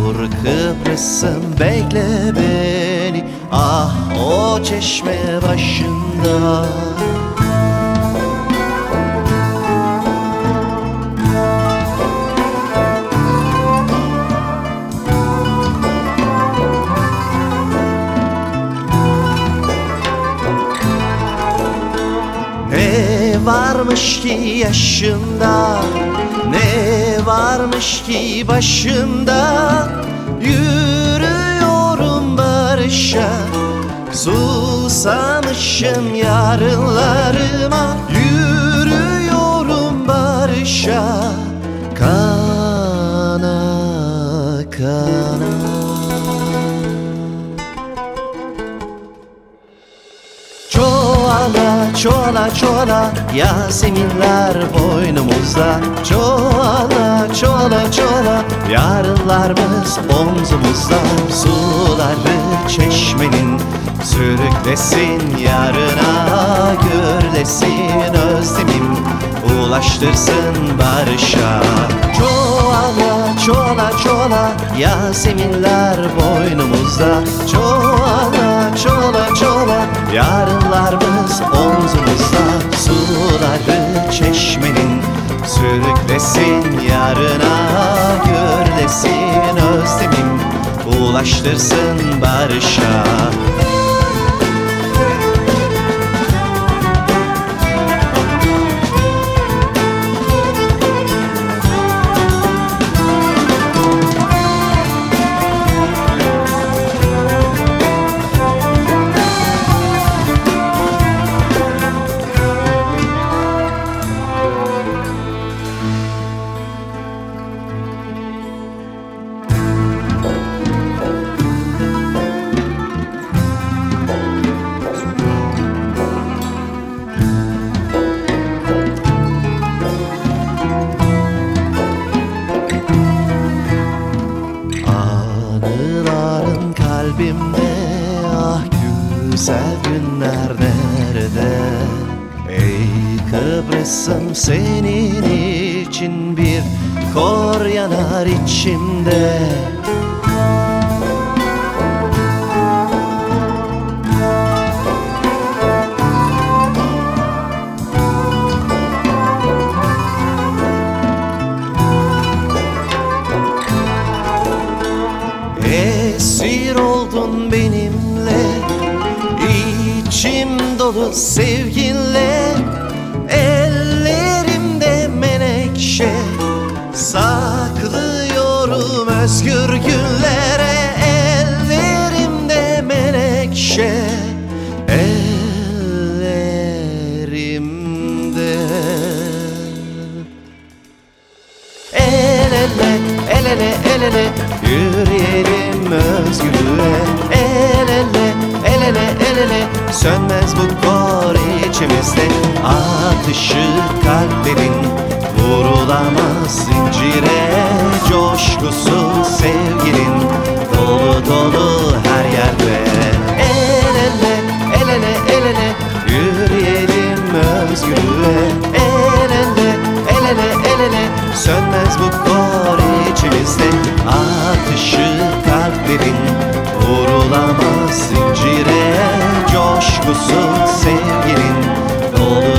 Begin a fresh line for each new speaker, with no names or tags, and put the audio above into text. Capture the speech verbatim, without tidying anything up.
dur Kıbrıs'ım bekle beni. Ah o çeşme başında. Ne varmış ki yaşında, ne varmış ki başında, yürüyorum barışa, susamışım yarınlarıma. Yürüyorum barışa, kana kana. Çoğala, çoğala, çoğala, Yaseminler boynumuzda. Çoğala, çoğala, çoğala, yarınlarımız omzumuzda. Suları çeşmenin sürüklesin yarına, gürlesin özlemim, ulaştırsın barışa. Çoğala, çoğala, çoğala, Yaseminler boynumuzda. Çoğala, çoğala, çoğala, yarınlarımız omzumuzda. Suları çeşmenin sürüklesin yarına, gürlesin özlemim, ulaştırsın barışa. Anıların kalbimde, ah güzel günler nerede? Ey Kıbrıs'ım senin için bir kor yanar içimde. Esir oldun benimle, içim dolu sevginle. Ellerimde menekşe, saklıyorum özgür günlere. Ellerimde menekşe, ellerimde. El ele, el ele, el ele, yürüyelim özgürlüğe. El ele, el ele, el ele, sönmez bu kor içimizde. Atışı kalplerin vurulamaz zincire. Coşkusu sevginin dolu dolu her yerde. El ele, el ele, el ele, yürüyelim özgürlüğe. El ele, el ele, el ele, sönmez bu kor içimizde. Atışı kalplerin vurulamaz zincire. Coşkusu sevginin dolu